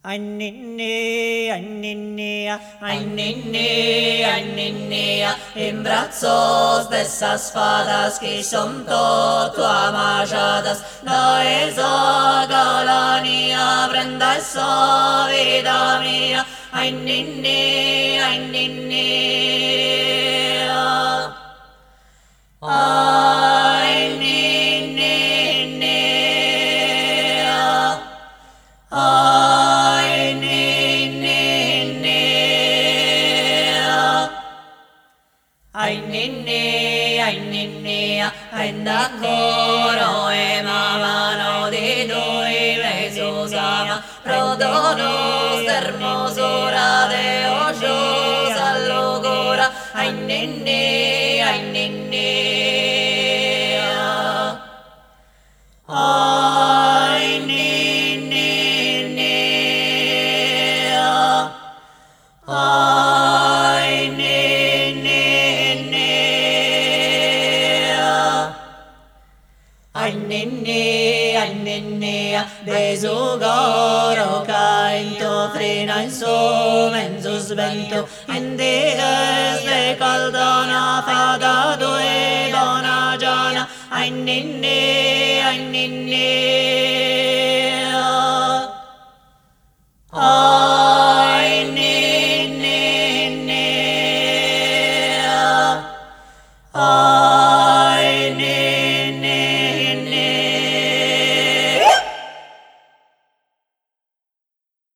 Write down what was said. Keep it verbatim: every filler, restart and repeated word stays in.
Anninni, anninni, Anninni, anninni, en brazos de esas fadas que son todo amajadas. Da esa galanía, prenda esa vida mía. Anninni, anninni, Ai ninni, ai ninni, ai d'accordo e mamano di due mesosama, prodonos hermosura de ojos allogora, ai ninni, ai ninni, ai ninni, ai ninni. Anninni, anninni, desugoro canto, frena in su mezzo svento, indiges de caldona, fada due bona giana, anninni, anninni.